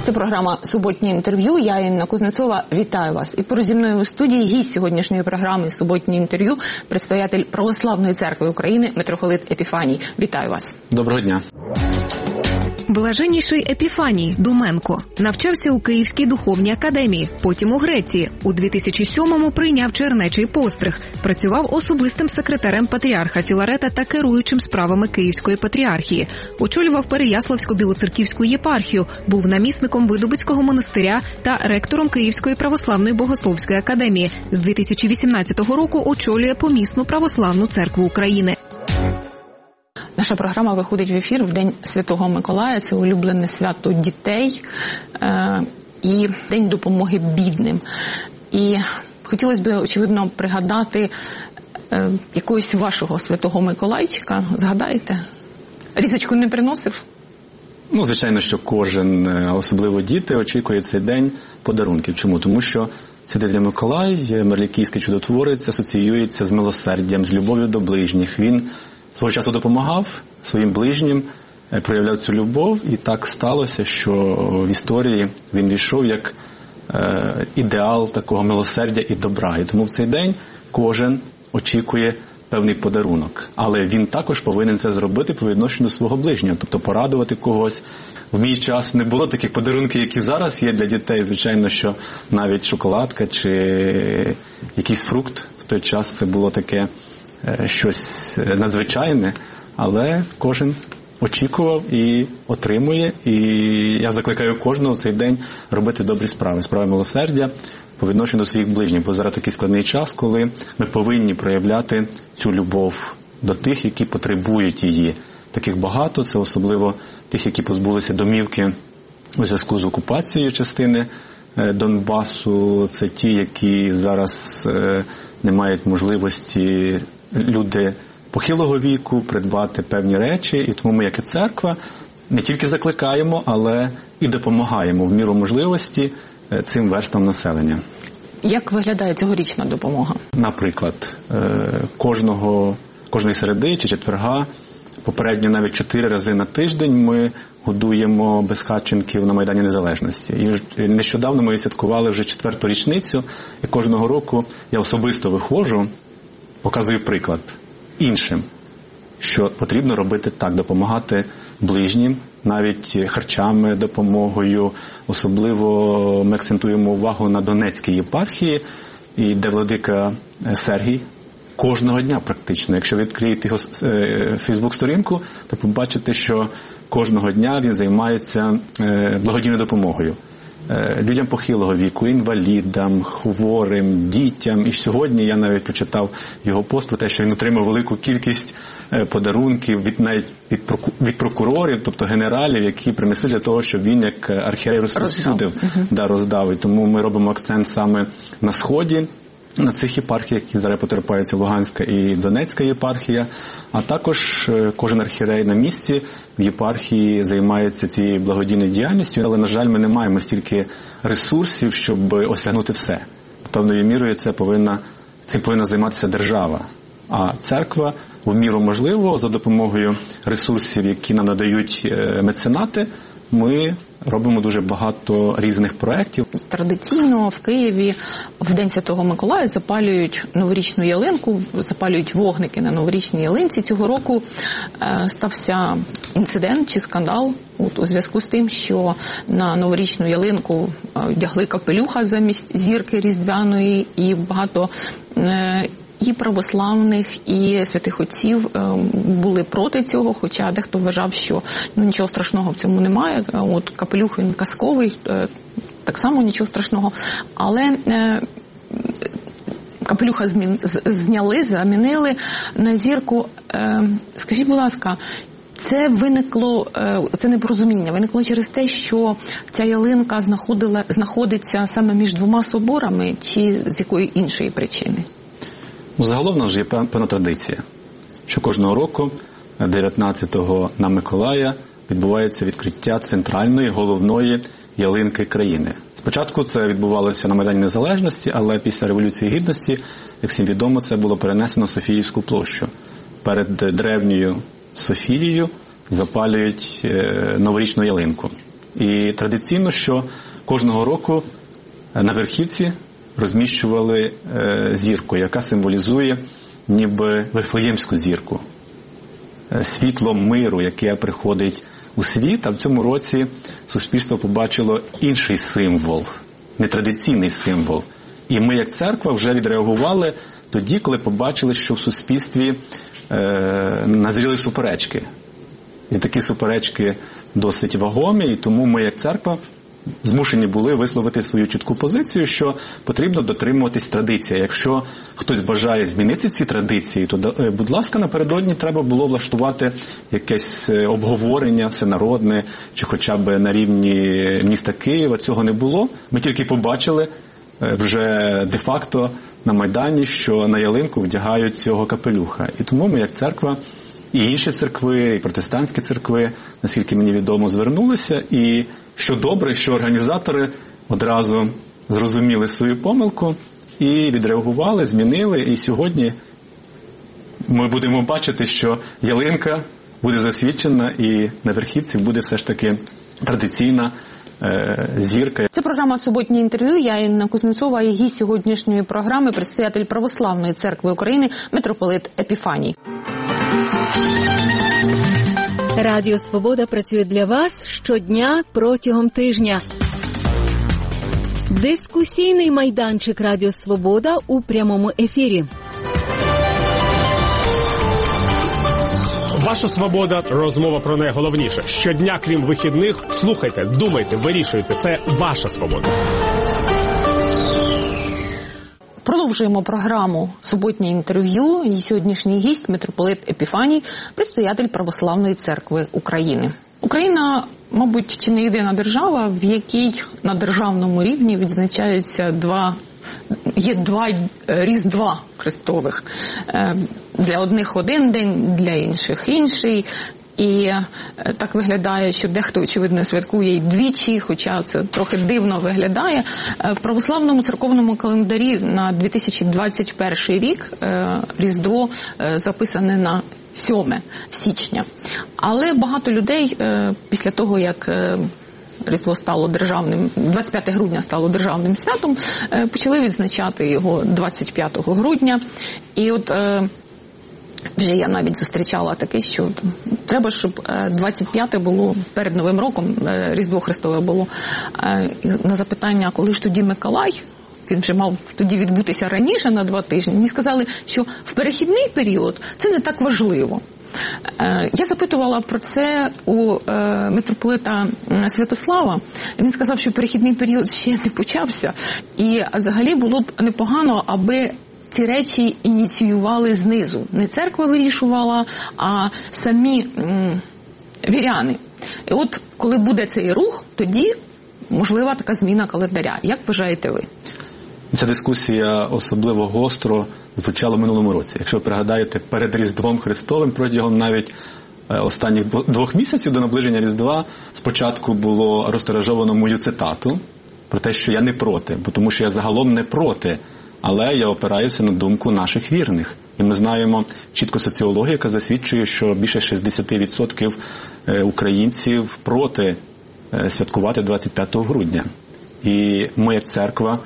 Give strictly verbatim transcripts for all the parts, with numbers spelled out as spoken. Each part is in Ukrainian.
Це програма «Суботнє інтерв'ю». Я, Інна Кузнецова, вітаю вас. І поруч зі мною у студії гість сьогоднішньої програми «Суботнє інтерв'ю» предстоятель Православної церкви України митрополит Епіфаній. Вітаю вас. Доброго дня. Блаженніший Епіфаній Думенко навчався у Київській духовній академії, потім у Греції. У дві тисячі сьомому прийняв чернечий постриг. Працював особистим секретарем патріарха Філарета та керуючим справами Київської патріархії. Очолював Переяславсько-Білоцерківську єпархію, був намісником Видубицького монастиря та ректором Київської православної богословської академії. З дві тисячі вісімнадцятого року очолює помісну православну церкву України. Наша програма виходить в ефір в День Святого Миколая. Це улюблене свято дітей е- і День допомоги бідним. І хотілося б, очевидно, пригадати е- якогось вашого Святого Миколайчика. Згадаєте? Різочку не приносив? Ну, звичайно, що кожен, особливо діти, очікує цей день подарунків. Чому? Тому що Святий Миколай, Марлікійський чудотворець, асоціюється з милосердям, з любов'ю до ближніх. Він свого часу допомагав своїм ближнім, проявляв цю любов, і так сталося, що в історії він війшов як е, ідеал такого милосердя і добра. І тому в цей день кожен очікує певний подарунок. Але він також повинен це зробити по відношенню до свого ближнього, тобто порадувати когось. В мій час не було таких подарунків, які зараз є для дітей. Звичайно, що навіть шоколадка чи якийсь фрукт в той час це було таке щось надзвичайне, але кожен очікував і отримує. І я закликаю кожного в цей день робити добрі справи, справи милосердя по відношенню до своїх ближніх. Бо зараз такий складний час, коли ми повинні проявляти цю любов до тих, які потребують її. Таких багато, це особливо тих, які позбулися домівки у зв'язку з окупацією частини Донбасу. Це ті, які зараз не мають можливості, люди похилого віку, придбати певні речі. І тому ми, як і церква, не тільки закликаємо, але і допомагаємо в міру можливості цим верстам населення. Як виглядає цьогорічна допомога? Наприклад, кожного, кожної середи чи четверга, попередньо навіть чотири рази на тиждень ми годуємо безхатченків на Майдані Незалежності. І нещодавно ми святкували вже четверту річницю, і кожного року я особисто виходжу, показую приклад іншим, що потрібно робити так, допомагати ближнім, навіть харчами, допомогою. Особливо ми акцентуємо увагу на Донецькій єпархії, і де владика Сергій кожного дня практично. Якщо відкриєте його фейсбук-сторінку, то побачите, що кожного дня він займається благодійною допомогою людям похилого віку, інвалідам, хворим, дітям. І сьогодні я навіть прочитав його пост про те, що він отримав велику кількість подарунків від навіть від, від прокурорів, тобто генералів, які принесли для того, щоб він як архієрей розсудив, угу. да, роздав. І тому ми робимо акцент саме на Сході, на цих єпархіях, які зараз потерпаються Луганська і Донецька єпархія, а також кожен архієрей на місці в єпархії займається цією благодійною діяльністю, але, на жаль, ми не маємо стільки ресурсів, щоб осягнути все. Певною мірою це повинна, цим повинна займатися держава, а церква в міру можливо за допомогою ресурсів, які нам надають меценати, ми робимо дуже багато різних проєктів. Традиційно в Києві в День Святого Миколая запалюють новорічну ялинку, запалюють вогники на новорічній ялинці. Цього року е, стався інцидент чи скандал от, у зв'язку з тим, що на новорічну ялинку вдягли капелюха замість зірки різдвяної, і багато е, і православних, і святих отців були проти цього, хоча дехто вважав, що ну, нічого страшного в цьому немає. От капелюх він казковий, так само нічого страшного. Але е, капелюха змін, зняли, замінили на зірку. Е, скажіть, будь ласка, це виникло, це непорозуміння, виникло через те, що ця ялинка знаходила, знаходиться саме між двома соборами, чи з якої іншої причини? Загалом у нас є певна традиція, що кожного року, дев'ятнадцятого на Миколая, відбувається відкриття центральної, головної ялинки країни. Спочатку це відбувалося на Майдані Незалежності, але після Революції Гідності, як всім відомо, це було перенесено на Софіївську площу. Перед древньою Софією запалюють новорічну ялинку. І традиційно, що кожного року на верхівці розміщували зірку, яка символізує ніби Вифлеємську зірку. Світло миру, яке приходить у світ, а в цьому році суспільство побачило інший символ, нетрадиційний символ. І ми, як церква, вже відреагували тоді, коли побачили, що в суспільстві е, назріли суперечки. І такі суперечки досить вагомі, і тому ми, як церква, змушені були висловити свою чітку позицію, що потрібно дотримуватись традиції. Якщо хтось бажає змінити ці традиції, то, будь ласка, напередодні треба було влаштувати якесь обговорення всенародне, чи хоча б на рівні міста Києва. Цього не було. Ми тільки побачили вже де-факто на Майдані, що на ялинку вдягають цього капелюха. І тому ми, як церква, і інші церкви, і протестантські церкви, наскільки мені відомо, звернулися. І що добре, що організатори одразу зрозуміли свою помилку і відреагували, змінили. І сьогодні ми будемо бачити, що ялинка буде засвідчена і на верхівці буде все ж таки традиційна е, зірка. Це програма «Суботнє інтерв'ю». Я Інна Кузнецова і гість сьогоднішньої програми – предстоятель Православної церкви України митрополит Епіфаній. Радіо «Свобода» працює для вас щодня протягом тижня. Дискусійний майданчик Радіо «Свобода» у прямому ефірі. Ваша свобода – розмова про найголовніше. Щодня, крім вихідних, слухайте, думайте, вирішуйте. Це ваша свобода. Продовжуємо програму «Суботнє інтерв'ю». І сьогоднішній гість – митрополит Епіфаній, предстоятель Православної церкви України. Україна, мабуть, чи не єдина держава, в якій на державному рівні відзначаються два, є два Різдва Христових. Для одних один день, для інших інший. І так виглядає, що дехто, очевидно, святкує і двічі, хоча це трохи дивно виглядає. В православному церковному календарі на дві тисячі двадцять перший рік Різдво записане на сьоме січня. Але багато людей після того, як Різдво стало державним, двадцять п'яте грудня стало державним святом, почали відзначати його двадцять п'ятого грудня. І от вже я навіть зустрічала таке, що треба, щоб двадцять п'яте було перед Новим роком, Різдво Христове було. На запитання, коли ж тоді Миколай, він вже мав тоді відбутися раніше на два тижні, мені сказали, що в перехідний період це не так важливо. Я запитувала про це у митрополита Святослава. Він сказав, що перехідний період ще не почався. І взагалі було б непогано, аби ці речі ініціювали знизу. Не церква вирішувала, а самі м, віряни. І от коли буде цей рух, тоді можлива така зміна календаря. Як вважаєте ви? Ця дискусія особливо гостро звучала в минулому році. Якщо ви пригадаєте, перед Різдвом Христовим протягом навіть останніх двох місяців до наближення Різдва спочатку було розтиражовано мою цитату про те, що я не проти, бо тому що я загалом не проти, але я опираюся на думку наших вірних. І ми знаємо чітко соціологію, яка засвідчує, що більше шістдесят відсотків українців проти святкувати двадцять п'ятого грудня. І ми, як церква,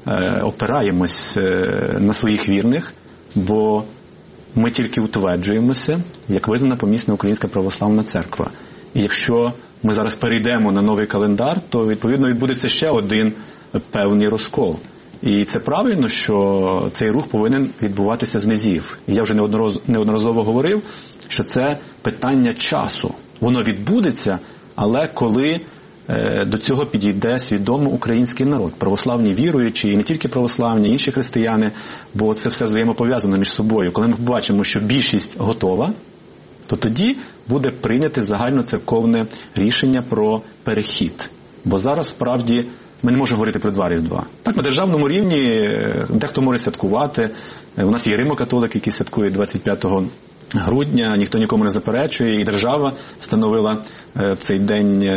опираємось на своїх вірних, бо ми тільки утверджуємося, як визнана помісна Українська Православна Церква. І якщо ми зараз перейдемо на новий календар, то, відповідно, відбудеться ще один певний розкол. І це правильно, що цей рух повинен відбуватися з низів. І я вже неодноразово, неодноразово говорив, що це питання часу. Воно відбудеться, але коли е, до цього підійде свідомо український народ, православні віруючі, і не тільки православні, інші християни, бо це все взаємопов'язано між собою. Коли ми побачимо, що більшість готова, то тоді буде прийняте загальноцерковне рішення про перехід. Бо зараз, справді, ми не можемо говорити про два Різдва. Так, на державному рівні дехто може святкувати. У нас є римо-католики, які святкують двадцять п'ятого грудня, ніхто нікому не заперечує, і держава встановила цей день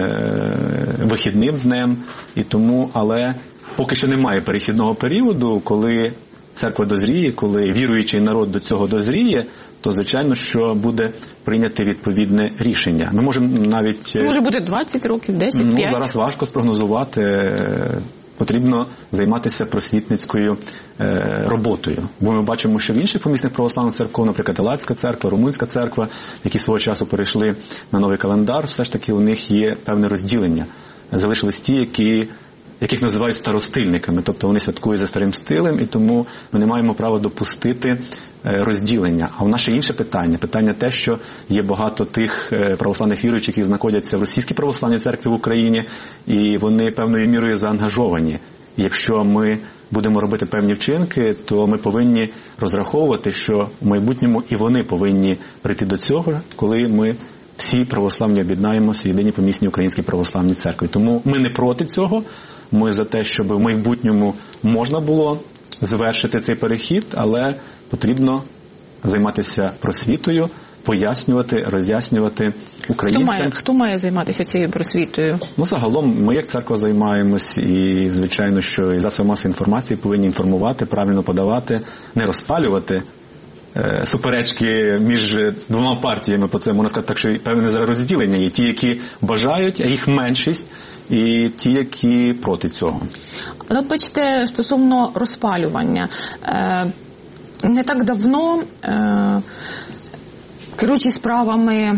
вихідним днем. І тому, але поки що немає перехідного періоду, коли церква дозріє, коли віруючий народ до цього дозріє, то, звичайно, що буде прийняти відповідне рішення. Ми можемо навіть... Це може бути двадцять років, десять, п'ять? Ну, зараз важко спрогнозувати. Потрібно займатися просвітницькою е, роботою. Бо ми бачимо, що в інших помісних православних церков, наприклад, Елацька церква, Румунська церква, які свого часу перейшли на новий календар, все ж таки у них є певне розділення. Залишились ті, які, яких називають старостильниками, тобто вони святкують за старим стилем, і тому ми не маємо права допустити розділення. А в нас ще інше питання. Питання те, що є багато тих православних віруючих, які знаходяться в Російській православній церкві в Україні, і вони певною мірою заангажовані. І якщо ми будемо робити певні вчинки, то ми повинні розраховувати, що в майбутньому і вони повинні прийти до цього, коли ми всі православні об'єднаємося в єдиній помісній Українській православній церкві. Тому ми не проти цього, ми за те, щоб в майбутньому можна було завершити цей перехід, але потрібно займатися просвітою, пояснювати, роз'яснювати українцям. Хто має, хто має займатися цією просвітою? Ну, загалом, ми як церква займаємось, і, звичайно, що і засоби масової інформації повинні інформувати, правильно подавати, не розпалювати е, суперечки між двома партіями, по це можна сказати, так що певне розділення є. Ті, які бажають, а їх меншість, і ті, які проти цього. Але от бачите, стосовно розпалювання, е, не так давно е, керуючий справами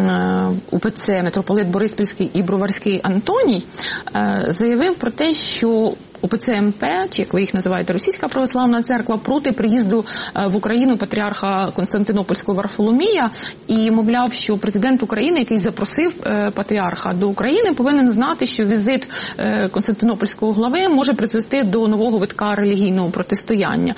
УПЦ митрополит Бориспільський і Броварський Антоній е, заявив про те, що УПЦ МП, чи як ви їх називаєте, Російська православна церква, проти приїзду в Україну патріарха Константинопольського Варфоломія і, мовляв, що президент України, який запросив патріарха до України, повинен знати, що візит Константинопольського глави може призвести до нового витка релігійного протистояння.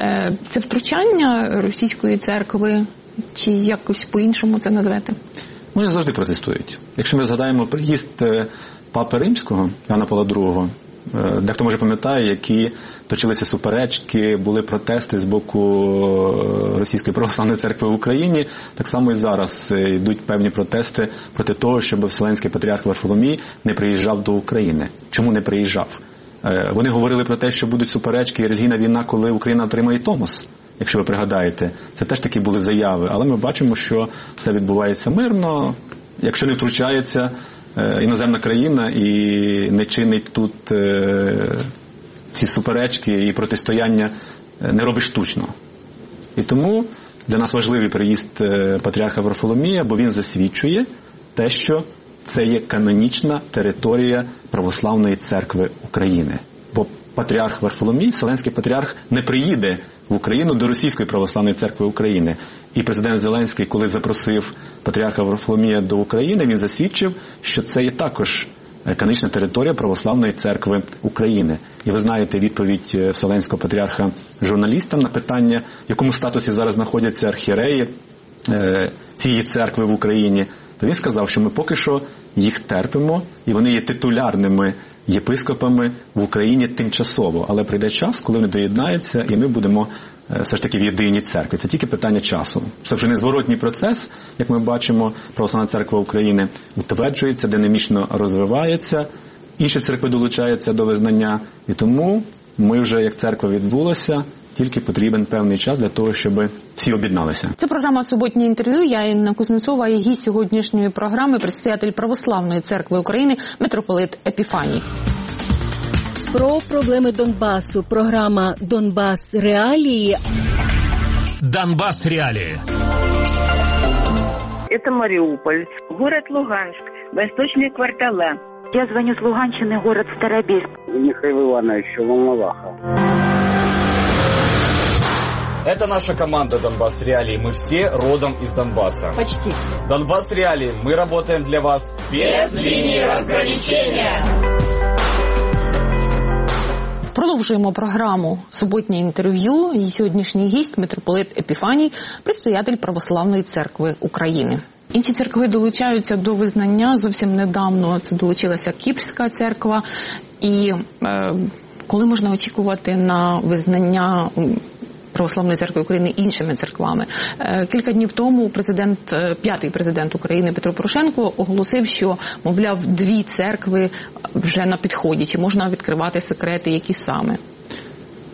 Це втручання російської церкви, чи якось по-іншому це назвете? Вони завжди протестують. Якщо ми згадаємо приїзд Папи Римського, Іоанна Павла другого, дехто, може, пам'ятає, які точилися суперечки, були протести з боку Російської православної церкви в Україні. Так само і зараз йдуть певні протести проти того, щоб Вселенський патріарх Варфоломій не приїжджав до України. Чому не приїжджав? Вони говорили про те, що будуть суперечки і релігійна війна, коли Україна отримає Томос. Якщо ви пригадаєте, це теж такі були заяви. Але ми бачимо, що все відбувається мирно, якщо не втручається іноземна країна і не чинить тут е, ці суперечки і протистояння, не робить штучно. І тому для нас важливий приїзд патріарха Варфоломія, бо він засвідчує те, що це є канонічна територія Православної церкви України. Бо патріарх Варфоломій, Вселенський патріарх, не приїде в Україну до Російської православної церкви України. І президент Зеленський, коли запросив патріарха Варфоломія до України, він засвідчив, що це є також канонічна територія Православної церкви України. І ви знаєте відповідь Вселенського патріарха журналістам на питання, в якому статусі зараз знаходяться архієреї е, цієї церкви в Україні. То він сказав, що ми поки що їх терпимо, і вони є титулярними єпископами в Україні тимчасово. Але прийде час, коли вони доєднаються, і ми будемо все ж таки в єдиній церкві. Це тільки питання часу. Це вже незворотній процес, як ми бачимо, Православна церква України утверджується, динамічно розвивається, інші церкви долучаються до визнання, і тому ми вже, як церква відбулася, тільки потрібен певний час для того, щоб всі об'єдналися. Це програма «Суботнє інтерв'ю». Я Інна Кузнецова і гість сьогоднішньої програми, предстоятель Православної церкви України, митрополит Епіфаній. Про проблеми Донбасу. Програма «Донбас. Реалии». «Донбас. Реалии». Это Мариуполь, город Луганск, восточные квартала. Я звоню с Луганщины, город Старобельск. Михаил Иванович, Волноваха. Это наша команда «Донбас Реалии». Мы все родом из Донбасса. Почти. «Донбас Реалии». Мы работаем для вас без линии разграничения. Продовжуємо програму «Суботнє інтерв'ю». І сьогоднішній гість – митрополит Епіфаній, предстоятель Православної церкви України. Інші церкви долучаються до визнання. Зовсім недавно це долучилася Кіпрська церква. І е, коли можна очікувати на визнання Православної церкви України іншими церквами? Кілька днів тому президент, п'ятий президент України Петро Порошенко оголосив, що, мовляв, дві церкви вже на підході. Чи можна відкривати секрети, які саме?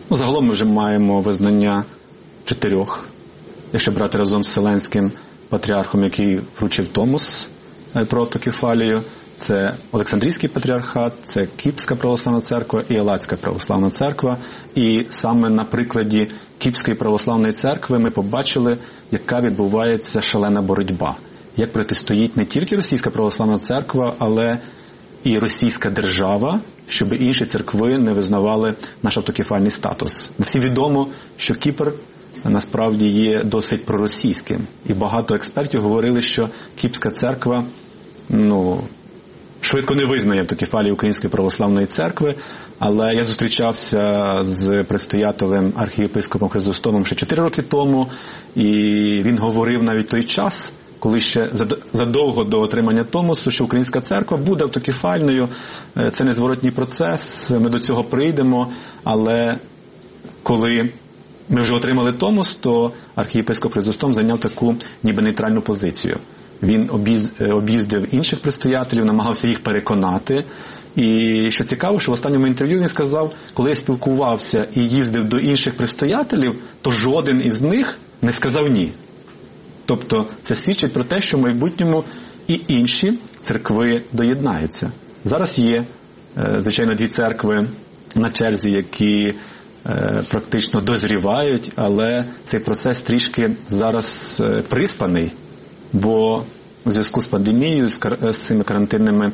Ну, загалом ми вже маємо визнання чотирьох, якщо брати разом з Вселенським патріархом, який вручив Томос про автокефалію. Це Олександрійський патріархат, це Кіпрська православна церква і Елатська православна церква. І саме на прикладі Кіпрської православної церкви ми побачили, яка відбувається шалена боротьба. Як протистоїть не тільки Російська православна церква, але і Російська держава, щоб інші церкви не визнавали наш автокефальний статус. Бо всім відомо, що Кіпр насправді є досить проросійським. І багато експертів говорили, що Кіпрська церква, ну, швидко не визнає автокефалію Української православної церкви, але я зустрічався з предстоятелем архієпископом Хризостомом ще чотири роки тому, і він говорив навіть той час, коли ще задовго до отримання Томосу, що Українська церква буде автокефальною, це незворотній процес, ми до цього прийдемо, але коли ми вже отримали Томос, то архієпископ Хризостом зайняв таку ніби нейтральну позицію. Він об'їздив інших предстоятелів, намагався їх переконати. І що цікаво, що в останньому інтерв'ю він сказав, коли я спілкувався і їздив до інших предстоятелів, то жоден із них не сказав ні. Тобто це свідчить про те, що в майбутньому і інші церкви доєднаються. Зараз є, звичайно, дві церкви на черзі, які практично дозрівають, але цей процес трішки зараз приспаний, бо у зв'язку з пандемією, з цими карантинними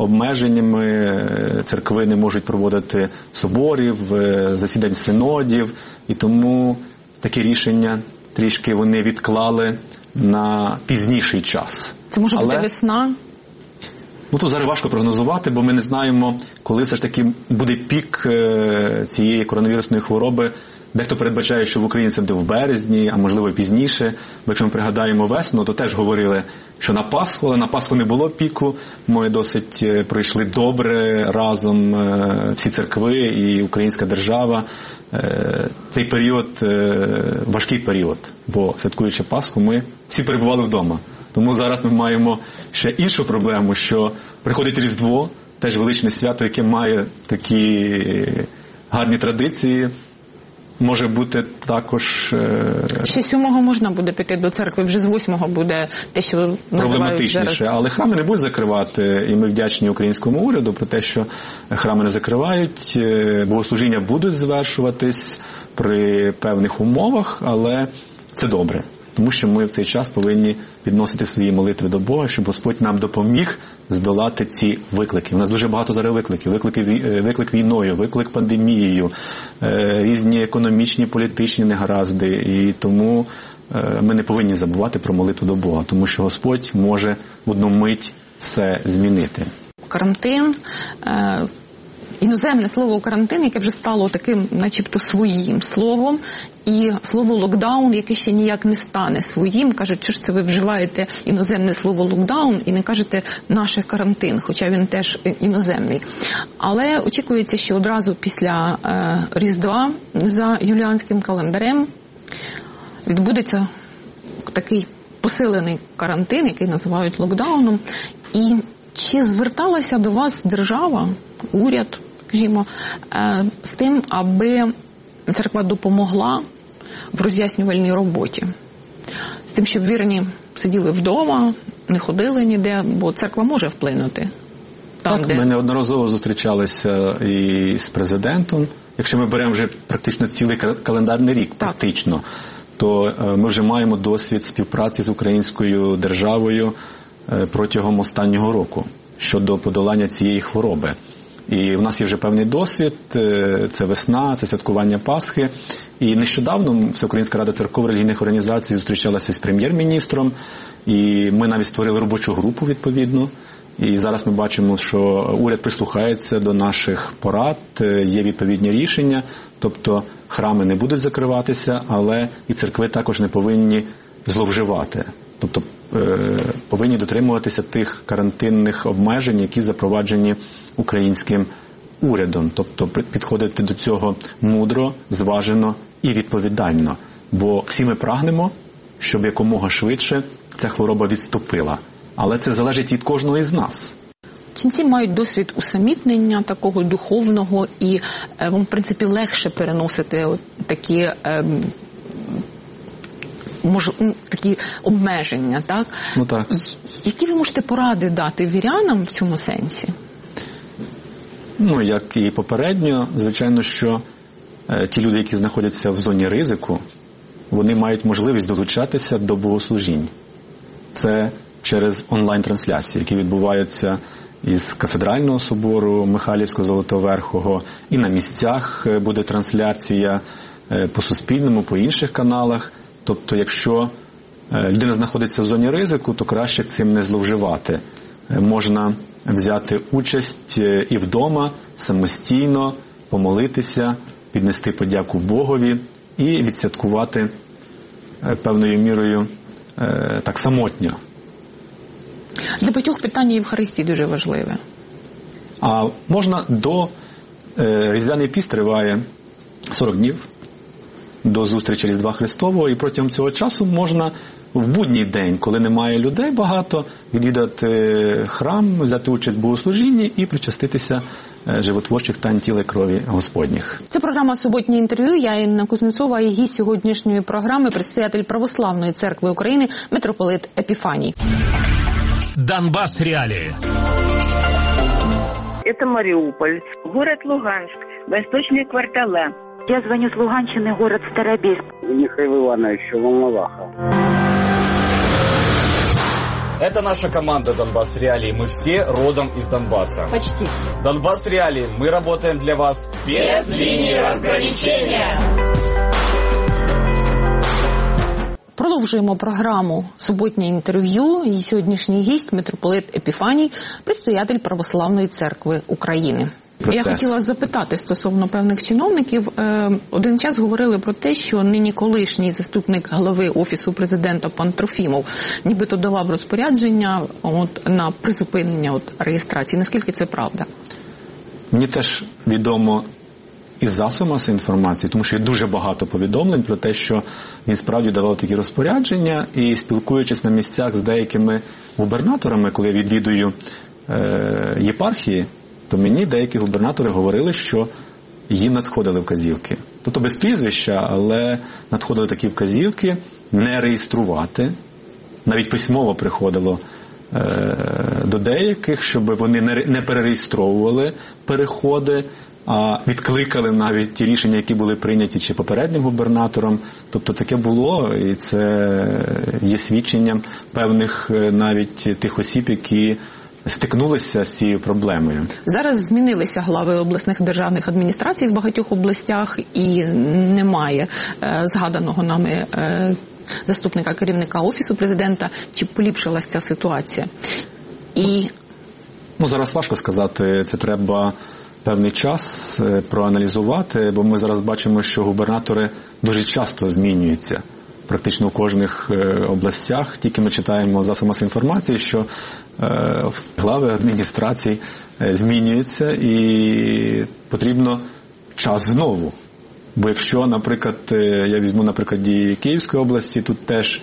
обмеженнями церкви не можуть проводити соборів, засідань синодів, і тому такі рішення трішки вони відклали на пізніший час. Це може Але... бути весна? Ну, тут зараз важко прогнозувати, бо ми не знаємо, коли все ж таки буде пік цієї коронавірусної хвороби. Дехто передбачає, що в Україні це буде в березні, а можливо і пізніше. Бо якщо ми пригадаємо весну, то теж говорили, що на Пасху, але на Пасху не було піку. Ми досить пройшли добре разом всі церкви і українська держава. Цей період важкий період, бо святкуючи Пасху, ми всі перебували вдома. Тому зараз ми маємо ще іншу проблему, що приходить Різдво, теж величне свято, яке має такі гарні традиції. Може бути також... Ще сьомого можна буде піти до церкви, вже з восьмого буде те, що називають проблематичніше, зараз. Але храми не будуть закривати, і ми вдячні українському уряду про те, що храми не закривають, богослужіння будуть звершуватись при певних умовах, але це добре. Тому що ми в цей час повинні підносити свої молитви до Бога, щоб Господь нам допоміг здолати ці виклики. У нас дуже багато зараз викликів. Виклики, виклик війною, виклик пандемією, різні економічні, політичні негаразди. І тому ми не повинні забувати про молитву до Бога, тому що Господь може в одну мить все змінити. Карантин, іноземне слово «карантин», яке вже стало таким начебто своїм словом, і слово «локдаун», яке ще ніяк не стане своїм. Кажуть, що ж це ви вживаєте іноземне слово «локдаун» і не кажете «наш карантин», хоча він теж іноземний. Але очікується, що одразу після е, Різдва за юліанським календарем відбудеться такий посилений карантин, який називають локдауном. І чи зверталася до вас держава, уряд, скажімо, з тим, аби церква допомогла в роз'яснювальній роботі? З тим, щоб вірні сиділи вдома, не ходили ніде, бо церква може вплинути. Там, так, де... ми неодноразово зустрічалися і з президентом. Якщо ми беремо вже практично цілий календарний рік, так. практично, то ми вже маємо досвід співпраці з українською державою протягом останнього року щодо подолання цієї хвороби. І в нас є вже певний досвід, це весна, це святкування Пасхи. І нещодавно Всеукраїнська рада церков релігійних організацій зустрічалася з прем'єр-міністром, і ми навіть створили робочу групу відповідно. І зараз ми бачимо, що уряд прислухається до наших порад, є відповідні рішення, тобто храми не будуть закриватися, але і церкви також не повинні зловживати. Тобто повинні дотримуватися тих карантинних обмежень, які запроваджені українським урядом. Тобто підходити до цього мудро, зважено і відповідально. Бо всі ми прагнемо, щоб якомога швидше ця хвороба відступила. Але це залежить від кожного із нас. Чи ченці мають досвід усамітнення такого духовного і вам, в принципі, легше переносити от такі ем, Мож, такі обмеження, так? Ну, так. Які ви можете поради дати вірянам в цьому сенсі? Ну, як і попередньо, звичайно, що е, ті люди, які знаходяться в зоні ризику, вони мають можливість долучатися до богослужінь. Це через онлайн-трансляції, які відбуваються із кафедрального собору Михайлівського Золотоверхого, і на місцях буде трансляція е, по Суспільному, по інших каналах. Тобто, якщо людина знаходиться в зоні ризику, то краще цим не зловживати. Можна взяти участь і вдома, самостійно, помолитися, піднести подяку Богові і відсвяткувати певною мірою так самотньо. Для багатьох питання Євхаристії дуже важливе. А можна до... Різдвяний піст триває сорок днів. До зустрічі Різдва Христового, і протягом цього часу можна в будній день, коли немає людей багато, відвідати храм, взяти участь в богослужінні і причаститися животворчих тайн тіла і крові Господніх. Це програма «Суботнє інтерв'ю». Я Інна Кузнецова, і гість сьогоднішньої програми – предстоятель Православної церкви України митрополит Епіфаній. Донбасс реалии. Это Мариуполь, город Луганск, восточные кварталы. Я звоню с Луганщины, город Старобельск. Михаил Иванович, Волноваха. Это наша команда «Донбасс Реалии». Мы все родом из Донбасса. Почти. «Донбасс Реалии». Мы работаем для вас без линии разграничения. Продовжуємо програму «Суботнє інтерв'ю». І сьогоднішній гість – митрополит Епіфаній, предстоятель Православної церкви України. Процес. Я хотіла запитати стосовно певних чиновників. Один час говорили про те, що нині колишній заступник голови Офісу президента пан Трофімов нібито давав розпорядження от, на призупинення от, реєстрації. Наскільки це правда? Мені теж відомо із засобів масової інформації, тому що є дуже багато повідомлень про те, що він справді давав такі розпорядження, і спілкуючись на місцях з деякими губернаторами, коли я відвідую е, єпархії, то мені деякі губернатори говорили, що їм надходили вказівки. Тобто без прізвища, але надходили такі вказівки не реєструвати. Навіть письмово приходило е, до деяких, щоб вони не, не перереєстровували переходи, а відкликали навіть ті рішення, які були прийняті чи попереднім губернатором. Тобто таке було, і це є свідченням певних навіть тих осіб, які стикнулися з цією проблемою. Зараз змінилися глави обласних державних адміністрацій в багатьох областях, і немає е, згаданого нами е, заступника керівника Офісу президента. Чи поліпшилася ця ситуація? І... Ну, зараз важко сказати, це треба певний час проаналізувати, бо ми зараз бачимо, що губернатори дуже часто змінюються. Практично у кожних областях, тільки ми читаємо засоби масової інформації, що е, глави адміністрацій змінюються і потрібно час знову. Бо якщо, наприклад, я візьму на прикладі Київської області, тут теж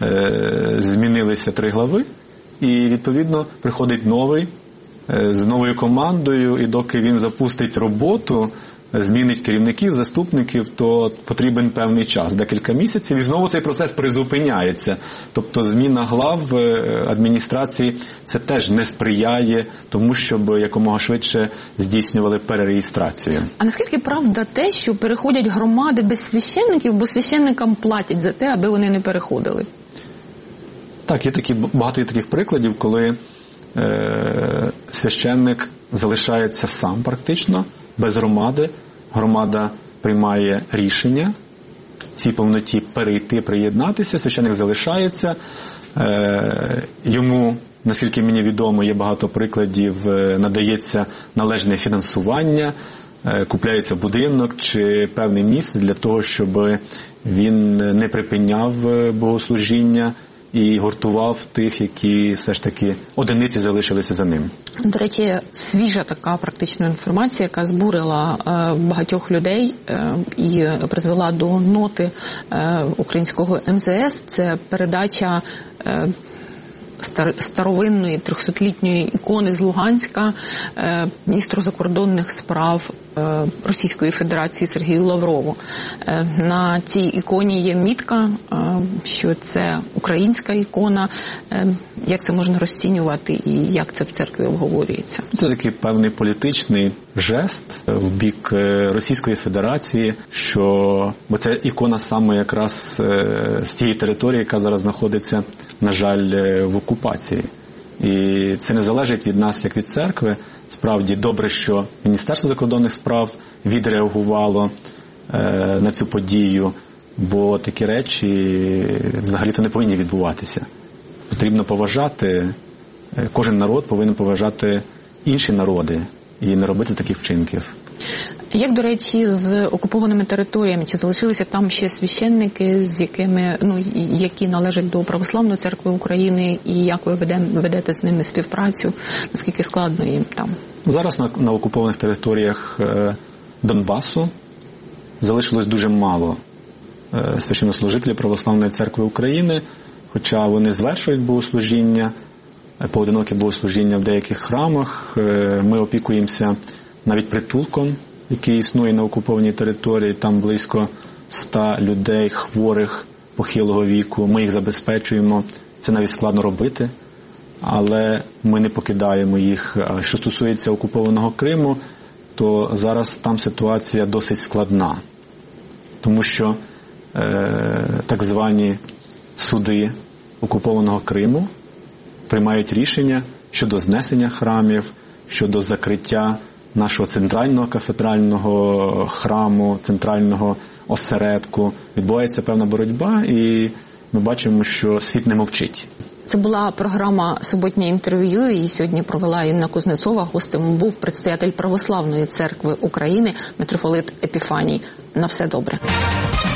е, змінилися три глави, і відповідно приходить новий е, з новою командою, і доки він запустить роботу, змінить керівників, заступників, то потрібен певний час, декілька місяців, і знову цей процес призупиняється. Тобто зміна глав адміністрації це теж не сприяє тому, щоб якомога швидше здійснювали перереєстрацію. А наскільки правда те, що переходять громади без священників, бо священникам платять за те, аби вони не переходили? Так, є такі, багато є таких прикладів, коли е, священник залишається сам практично, без громади. Громада приймає рішення в цій повноті перейти, приєднатися, священник залишається. Е, йому, наскільки мені відомо, є багато прикладів, надається належне фінансування, е, купляється будинок чи певне місце для того, щоб він не припиняв богослужіння і гуртував тих, які все ж таки одиниці залишилися за ним. До речі, свіжа така практична інформація, яка збурила е, багатьох людей е, і призвела до ноти е, українського ем зе ес, це передача е, старовинної трьохсотлітньої ікони з Луганська міністру закордонних справ Російської Федерації Сергію Лаврову. На цій іконі є мітка, що це українська ікона. Як це можна розцінювати і як це в церкві обговорюється? Це такий певний політичний жест в бік Російської Федерації, що бо це ікона саме якраз з тієї території, яка зараз знаходиться, на жаль, в окупації. І це не залежить від нас, як від церкви. Справді добре, що Міністерство закордонних справ відреагувало е, на цю подію, бо такі речі взагалі-то не повинні відбуватися. Потрібно поважати, кожен народ повинен поважати інші народи і не робити таких вчинків. Як, до речі, з окупованими територіями? Чи залишилися там ще священники, з якими, ну, які належать до Православної церкви України, і як ви ведете з ними співпрацю? Наскільки складно їм там? Зараз на, на окупованих територіях е, Донбасу залишилось дуже мало е, священнослужителів Православної церкви України, хоча вони звершують богослужіння, поодинокі богослужіння в деяких храмах. Е, ми опікуємося навіть притулком, який існує на окупованій території, там близько ста людей, хворих, похилого віку. Ми їх забезпечуємо. Це навіть складно робити, але ми не покидаємо їх. Що стосується окупованого Криму, то зараз там ситуація досить складна, тому що е, так звані суди окупованого Криму приймають рішення щодо знесення храмів, щодо закриття нашого центрального кафедрального храму, центрального осередку. Відбувається певна боротьба, і ми бачимо, що світ не мовчить. Це була програма «Суботнє інтерв'ю», її сьогодні провела Інна Кузнецова. Гостем був предстоятель Православної церкви України митрополит Епіфаній. На все добре.